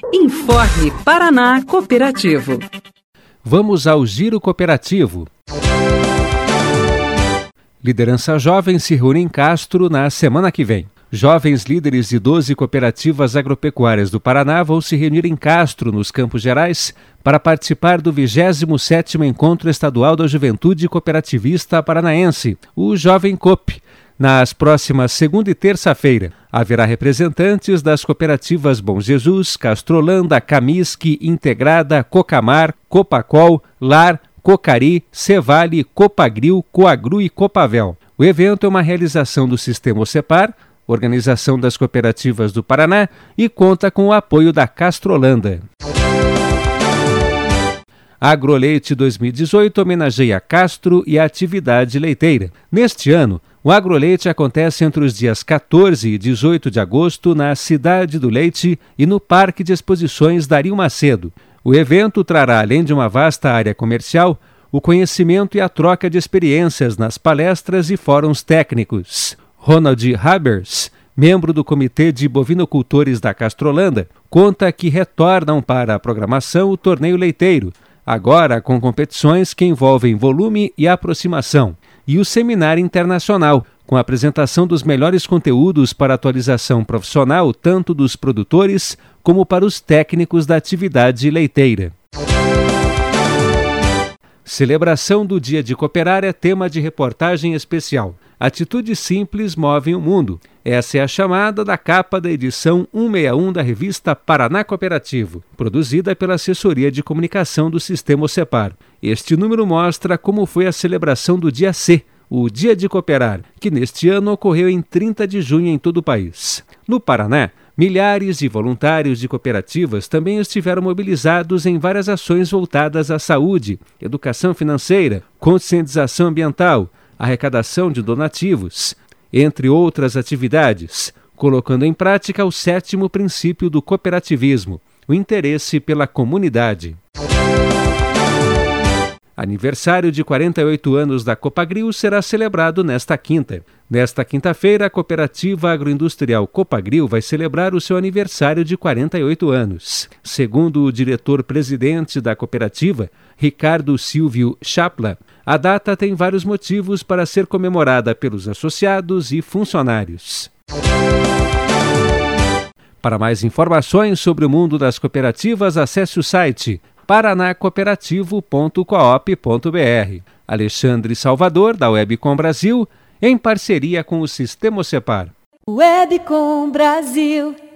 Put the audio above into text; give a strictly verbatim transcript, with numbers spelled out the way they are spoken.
Informe Paraná Cooperativo. Vamos ao Giro Cooperativo. Liderança Jovem se reúne em Castro na semana que vem. Jovens líderes de doze cooperativas agropecuárias do Paraná vão se reunir em Castro, nos Campos Gerais, para participar do vigésimo sétimo Encontro Estadual da Juventude Cooperativista Paranaense, o Jovem Coop. Nas próximas segunda e terça-feira, haverá representantes das cooperativas Bom Jesus, Castrolanda, Camisque, Integrada, Cocamar, Copacol, Lar, Cocari, Cevale, Copagril, Coagru e Copavel. O evento é uma realização do Sistema Ocepar, Organização das Cooperativas do Paraná, e conta com o apoio da Castrolanda. Agroleite dois mil e dezoito homenageia Castro e a atividade leiteira. Neste ano, o Agroleite acontece entre os dias quatorze e dezoito de agosto na Cidade do Leite e no Parque de Exposições Dario Macedo. O evento trará, além de uma vasta área comercial, o conhecimento e a troca de experiências nas palestras e fóruns técnicos. Ronald Habers, membro do Comitê de Bovinocultores da Castrolanda, conta que retornam para a programação o torneio leiteiro, agora com competições que envolvem volume e aproximação, e o Seminário Internacional, com a apresentação dos melhores conteúdos para atualização profissional tanto dos produtores como para os técnicos da atividade leiteira. Celebração do Dia de Cooperar é tema de reportagem especial. Atitudes simples movem o mundo. Essa é a chamada da capa da edição cento e sessenta e um da revista Paraná Cooperativo, produzida pela Assessoria de Comunicação do Sistema Ocepar. Este número mostra como foi a celebração do Dia C, o Dia de Cooperar, que neste ano ocorreu em trinta de junho em todo o país. No Paraná, milhares de voluntários de cooperativas também estiveram mobilizados em várias ações voltadas à saúde, educação financeira, conscientização ambiental, arrecadação de donativos, entre outras atividades, colocando em prática o sétimo princípio do cooperativismo, o interesse pela comunidade. Aniversário de quarenta e oito anos da Copagril será celebrado nesta quinta. Nesta quinta-feira, a cooperativa agroindustrial Copagril vai celebrar o seu aniversário de quarenta e oito anos. Segundo o diretor-presidente da cooperativa, Ricardo Silvio Chapla, a data tem vários motivos para ser comemorada pelos associados e funcionários. Para mais informações sobre o mundo das cooperativas, acesse o site paraná cooperativo ponto coop ponto br. Alexandre Salvador, da Webcom Brasil, em parceria com o Sistema Ocepar. Webcom Brasil.